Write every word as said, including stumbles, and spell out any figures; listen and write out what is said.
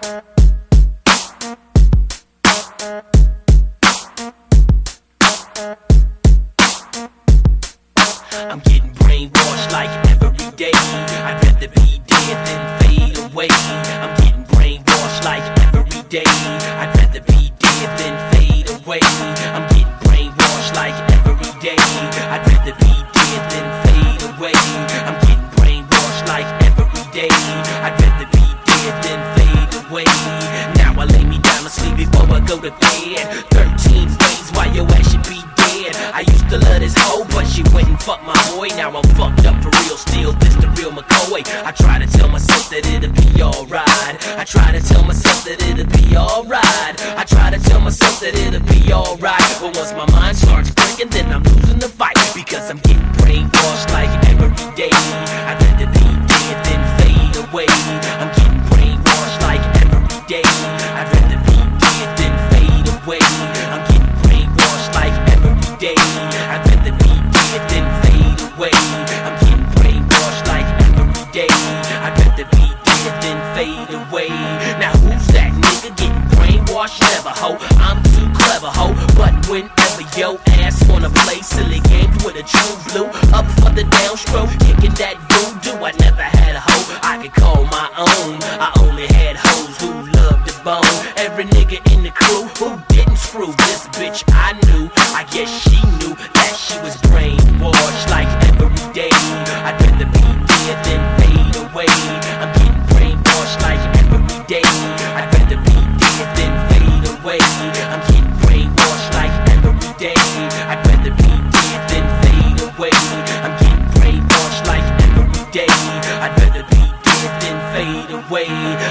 I'm getting brainwashed like every day. I'd rather be dead than fade away. I'm getting brainwashed like every day. I'd rather be dead than fade away. I'm getting brainwashed like every day. I'd rather be dead than fade away. I'm getting brainwashed like every day. I'd rather be dead than fade away. Now I lay me down to sleep before I go to bed. Thirteen ways why your ass should be dead. I used to love this hoe, but she went and fucked my boy. Now I'm fucked up for real, still this the real McCoy. I try to tell myself that it'll be alright. I try to tell myself that it'll be alright. I try to tell myself that it'll be alright. But once my mind starts thinking, then I'm losing the fight. Because I'm getting brainwashed like every day. I'd rather be dead than fade away. I'm getting brainwashed like every day. I'd rather be dead than fade away. I'm getting brainwashed like every day. I'd rather be dead than fade away. I'm getting brainwashed like every day. I'd rather be dead than fade away. Now who's that nigga getting brainwashed? Never, ho, I'm too clever, ho. But whenever yo ass wanna play silly games with a true blue, up for the downstroke, kicking that voodoo. I never had a hoe I could call my own. I only had hoes who loved the bone. Every nigga in the crew who didn't screw this bitch I knew. I guess she knew that she was brainwashed like every day. I'd rather be dead than fade away. I'm getting brainwashed like every day. I'd rather be dead than fade away. I'm getting brainwashed like every day. I'd rather be dead than fade away. I'm getting brainwashed like every day. I'd rather be dead than fade away.